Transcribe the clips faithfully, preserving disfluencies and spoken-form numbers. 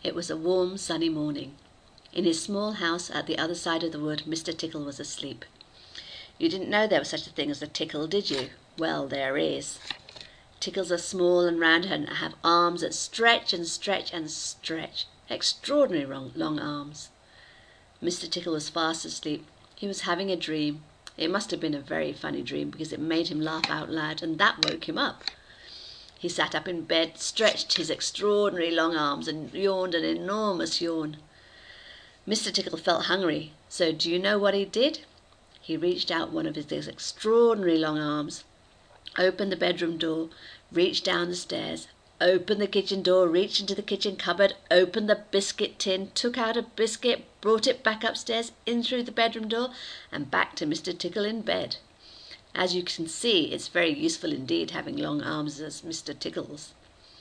It was a warm, sunny morning. In his small house at the other side of the wood, Mister Tickle was asleep. You didn't know there was such a thing as a tickle, did you? Well, there is. Tickles are small and round and have arms that stretch and stretch and stretch. Extraordinary long, long arms. Mister Tickle was fast asleep. He was having a dream. It must have been a very funny dream, because it made him laugh out loud, and that woke him up. He sat up in bed, stretched his extraordinary long arms, and yawned an enormous yawn. Mister Tickle felt hungry, so do you know what he did? He reached out one of his extraordinary long arms, opened the bedroom door, reached down the stairs, opened the kitchen door, reached into the kitchen cupboard, opened the biscuit tin, took out a biscuit, brought it back upstairs, in through the bedroom door, and back to Mister Tickle in bed. As you can see, it's very useful indeed having long arms as Mister Tickle's.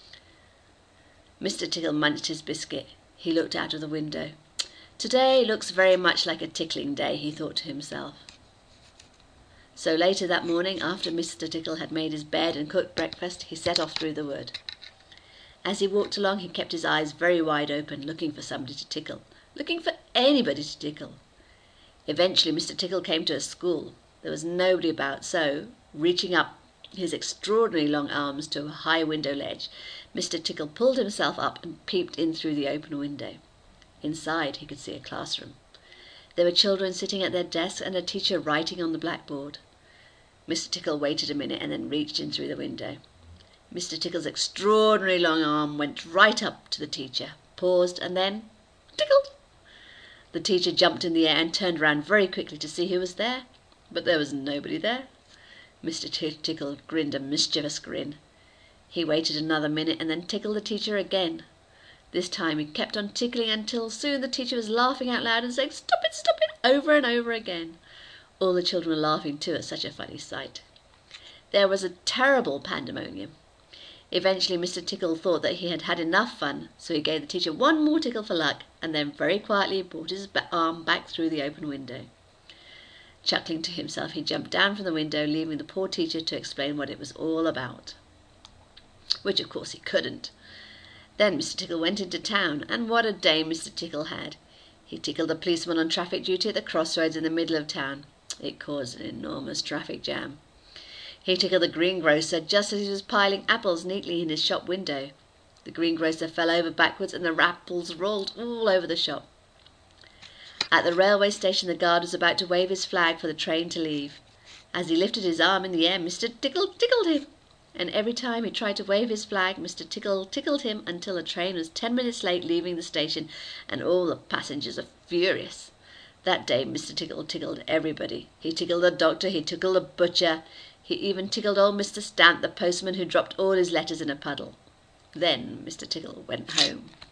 Mister Tickle munched his biscuit. He looked out of the window. Today looks very much like a tickling day, he thought to himself. So later that morning, after Mister Tickle had made his bed and cooked breakfast, he set off through the wood. As he walked along, he kept his eyes very wide open, looking for somebody to tickle, looking for anybody to tickle. Eventually Mister Tickle came to a school. There was nobody about, so, reaching up his extraordinary long arms to a high window ledge, Mister Tickle pulled himself up and peeped in through the open window. Inside he could see a classroom. There were children sitting at their desks and a teacher writing on the blackboard. Mister Tickle waited a minute and then reached in through the window. Mister Tickle's extraordinary long arm went right up to the teacher, paused, and then tickled. The teacher jumped in the air and turned round very quickly to see who was there, but there was nobody there. Mister Tickle grinned a mischievous grin. He waited another minute and then tickled the teacher again. This time he kept on tickling until soon the teacher was laughing out loud and saying, "Stop it, stop it," over and over again. All the children were laughing too at such a funny sight. There was a terrible pandemonium. Eventually Mister Tickle thought that he had had enough fun, so he gave the teacher one more tickle for luck, and then very quietly brought his arm back through the open window. Chuckling to himself, he jumped down from the window, leaving the poor teacher to explain what it was all about, which of course he couldn't. Then Mister Tickle went into town, and what a day Mister Tickle had. He tickled the policeman on traffic duty at the crossroads in the middle of town. It caused an enormous traffic jam. He tickled the greengrocer just as he was piling apples neatly in his shop window. The greengrocer fell over backwards and the apples rolled all over the shop. At the railway station the guard was about to wave his flag for the train to leave. As he lifted his arm in the air, Mister Tickle tickled him, and every time he tried to wave his flag, Mister Tickle tickled him until the train was ten minutes late leaving the station, and all the passengers were furious. That day Mister Tickle tickled everybody. He tickled the doctor, he tickled the butcher, he even tickled old Mister Stamp, the postman, who dropped all his letters in a puddle. Then Mister Tickle went home.